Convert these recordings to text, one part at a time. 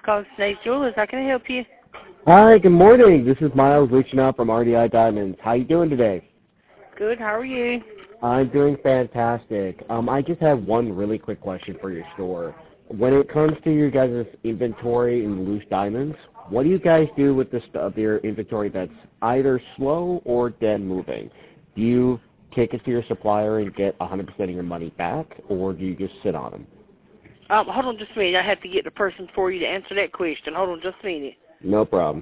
calling Snake's Jewelers. How can I help you? Hi, good morning. This is Miles reaching out from RDI Diamonds. How you doing today? Good. How are you? I'm doing fantastic. I just have one really quick question for your store. When it comes to your guys' inventory in loose diamonds, what do you guys do with the of your inventory that's either slow or dead moving? Do you take it to your supplier and get 100% of your money back, or do you just sit on them? Hold on just a minute. I have to get the person for you to answer that question. Hold on just a minute. No problem.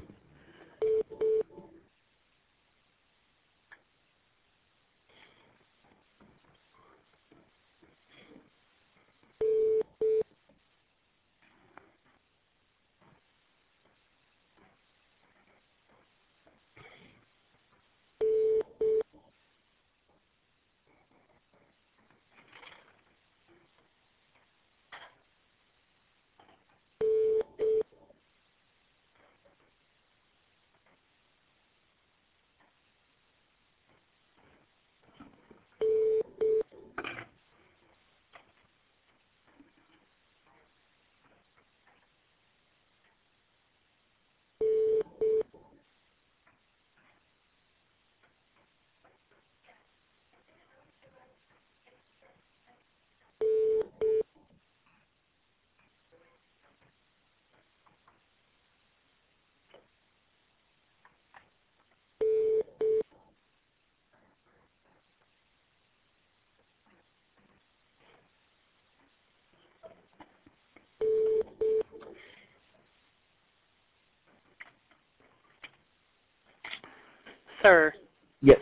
Sir. Yes.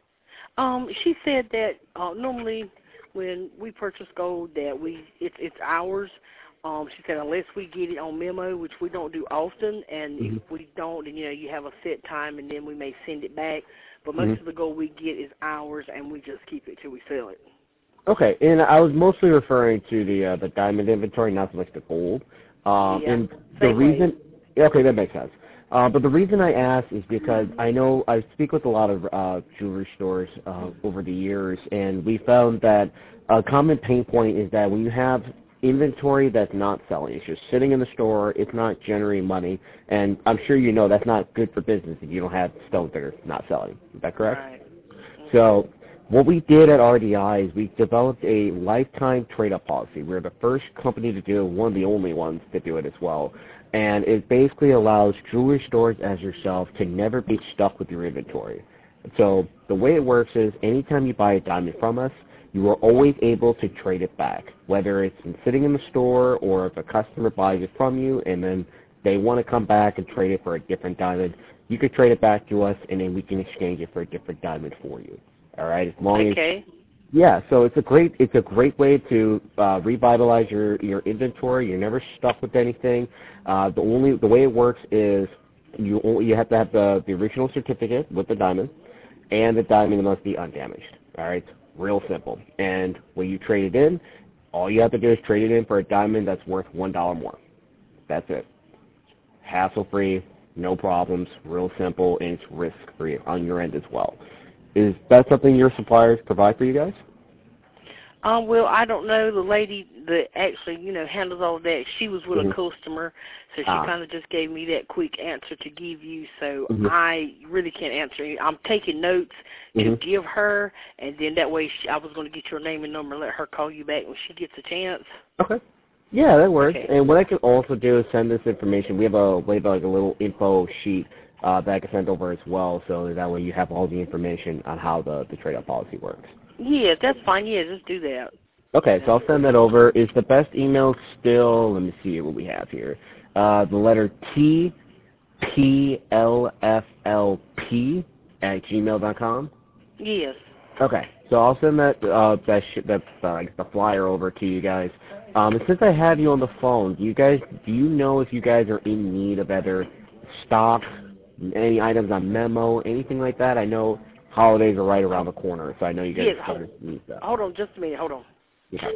She said that normally when we purchase gold that it's ours. She said unless we get it on memo, which we don't do often, and if we don't, then you have a set time, and then we may send it back. But most of the gold we get is ours, and we just keep it till we sell it. Okay, and I was mostly referring to the diamond inventory, not so much the gold. And the reason, okay, that makes sense. But the reason I ask is because I know I speak with a lot of jewelry stores over the years, and we found that a common pain point is that when you have inventory that's not selling, it's just sitting in the store, it's not generating money, and I'm sure you know that's not good for business if you don't have stones that are not selling. Is that correct? Right. So what we did at RDI is we developed a lifetime trade-up policy. We're the first company to do it, one of the only ones to do it as well. And it basically allows jewelry stores as yourself to never be stuck with your inventory. So the way it works is anytime you buy a diamond from us, you are always able to trade it back, whether it's been sitting in the store or if a customer buys it from you and then they want to come back and trade it for a different diamond, you could trade it back to us and then we can exchange it for a different diamond for you. All right, as long as yeah, so it's a great way to revitalize your inventory. You're never stuck with anything. The way it works is you have to have the original certificate with the diamond, and the diamond must be undamaged. All right, real simple. And when you trade it in, all you have to do is trade it in for a diamond that's worth $1 more. That's it. Hassle-free, no problems, real simple, and it's risk-free on your end as well. Is that something your suppliers provide for you guys? Well, I don't know. The lady that actually, handles all of that, she was with a customer, so she kind of just gave me that quick answer to give you, so I really can't answer any. I'm taking notes to give her, and then that way I was going to get your name and number and let her call you back when she gets a chance. Okay. Yeah, that works. Okay. And what I can also do is send this information. We have a little info sheet that I can send over as well, so that way you have all the information on how the trade-up policy works. Yeah, that's fine. Yeah, just do that. Okay, so I'll send that over. Is the best email still, let me see what we have here, the letter tplflp@gmail.com? Yes. Okay, so I'll send that the flyer over to you guys. And since I have you on the phone, do you know if you guys are in need of either stock, any items on memo, anything like that? I know holidays are right around the corner, so I know you guys need stuff. Hold on just a minute. Hold on. Yeah.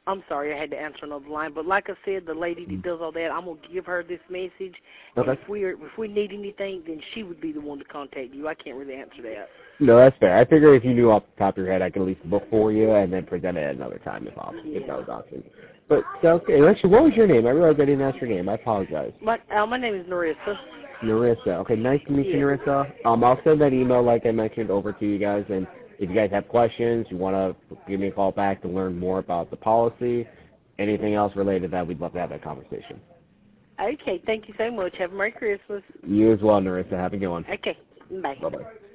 I'm sorry, I had to answer another line. But like I said, the lady that does all that, I'm going to give her this message. Okay. And if we need anything, then she would be the one to contact you. I can't really answer that. No, that's fair. I figure if you knew off the top of your head, I could at least book for you and then present it at another time if that was option. But sounds good. And actually, what was your name? I realized I didn't ask your name. I apologize. My name is Narissa. Narissa. Okay, nice to meet you, Narissa. I'll send that email, like I mentioned, over to you guys. And if you guys have questions, you want to give me a call back to learn more about the policy, anything else related to that, we'd love to have that conversation. Okay, thank you so much. Have a Merry Christmas. You as well, Narissa. Have a good one. Okay, bye. Bye-bye.